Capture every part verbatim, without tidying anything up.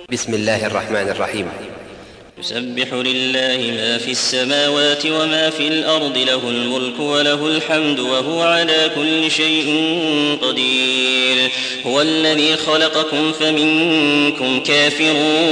بسم الله الرحمن الرحيم. يسبح لله ما في السماوات وما في الأرض، له الملك وله الحمد وهو على كل شيء قدير. هو الذي خلقكم فمنكم كافر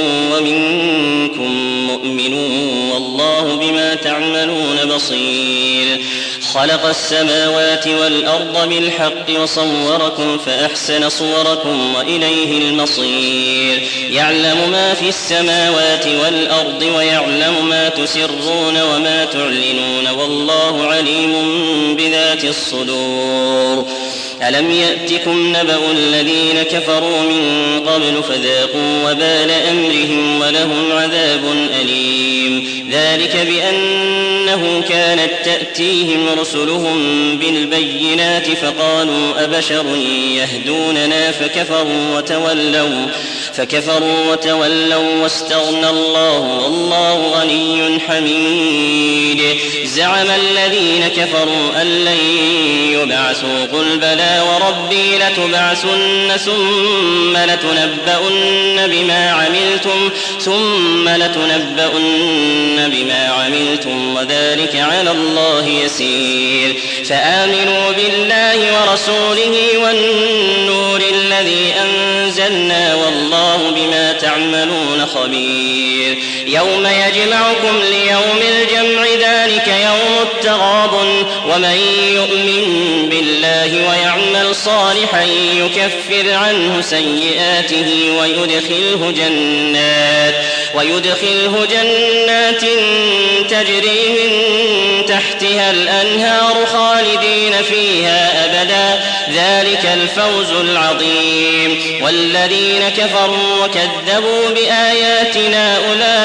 ومنكم مؤمن، والله بما تعملون بصير. خلق السماوات والأرض بالحق وصوركم فأحسن صوركم وإليه المصير. يعلم ما في السماوات والأرض ويعلم ما تسرون وما تعلنون، والله عليم بذات الصدور. ألم يأتكم نبأ الذين كفروا من قبل فذاقوا وبال أمرهم ولهم عذاب أليم. ذلك بأنه كانت تأتيهم رسلهم بالبينات فقالوا أبشر يهدوننا فكفروا وتولوا فكفروا وتولوا واستغنى الله والله غني حميد. زعم الذين كفروا أن لن يبعثوا، قل بلى وربي لتبعثن ثم لتنبؤن بما عملتم ثم لتنبؤن بما عملتم وذلك على الله يسير. فآمنوا بالله ورسوله والنور الذي أنزلنا، والله بما تعملون خبير. يوم يجمعكم ليوم الجمع، ذلك يوم التغابن. ومن يؤمن بالله ويعمل صالحا يكفر عنه سيئاته ويدخله جنات ويدخله جنات تجري من تحتها الأنهار خالدين فيها أبدا، ذلك الفوز العظيم. والذين كفروا وكذبوا بآياتنا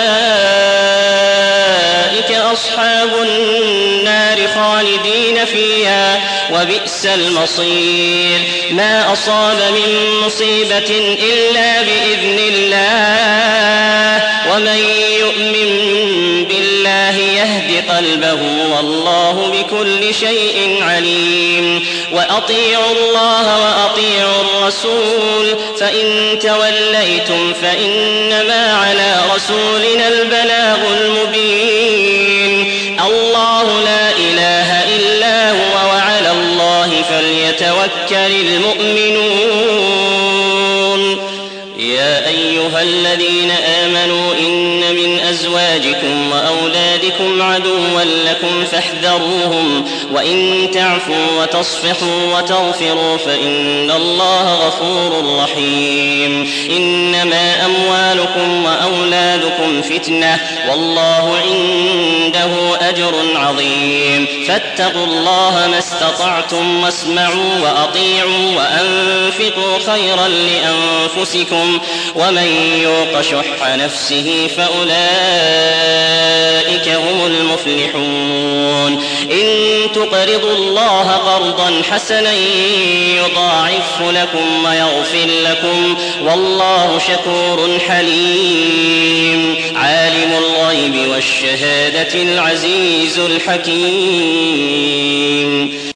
أولئك أصحاب النار خالدين فيها وبئس المصير. ما أصاب من مصيبة إلا بإذن الله، ومن يؤمن بالله يهد قلبه، والله بكل شيء عليم. وأطيعوا الله وأطيعوا الرسول، فإن توليتم فإنما على رسولنا البلاغ المبين. الله لا إله إلا هو، وعلى الله فليتوكل المؤمنون. يا أيها الذين آمنوا إن من أزواجكم وأولادكم عدوا لكم فاحذروهم، وإن تعفوا وتصفحوا وتغفروا فإن الله غفور رحيم. إنما أموالكم وأولادكم فتنة، والله عنده أجر عظيم. فاتقوا الله ما استطعتم واسمعوا وأطيعوا وأنفقوا خيرا لأنفسكم، ومن يوق شح نفسه فأولئك هم المفلحون. إن تقرضوا الله قرضا حسنا يضاعفه لكم ويغفر لكم، والله شكور حليم. عالم الغيب والشهادة العزيز الحكيم.